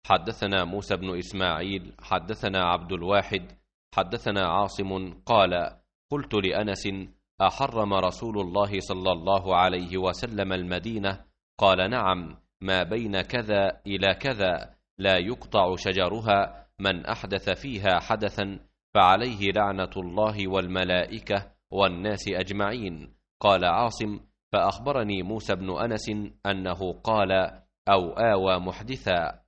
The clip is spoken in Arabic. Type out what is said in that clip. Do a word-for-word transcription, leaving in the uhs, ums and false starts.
حدثنا موسى بن إسماعيل حدثنا عبد الواحد حدثنا عاصم قال: قلت لأنس: أحرم رسول الله صلى الله عليه وسلم المدينة؟ قال: نعم، ما بين كذا إلى كذا لا يقطع شجرها، من أحدث فيها حدثا فعليه لعنة الله والملائكة والناس أجمعين. قال عاصم: فأخبرني موسى بن أنس أنه قال: أو آوى محدثا.